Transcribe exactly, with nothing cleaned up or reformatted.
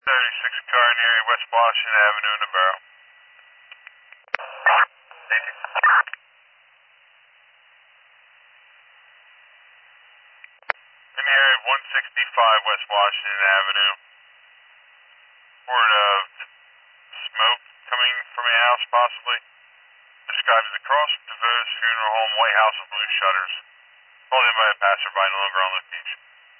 thirty-six car near West Washington Avenue in the Borough. In the area of one sixty-five West Washington Avenue. Report of smoke coming from a house, possibly. Described as across from DeVos Funeral Home, White House with blue shutters. Called in by a passerby, no longer on location.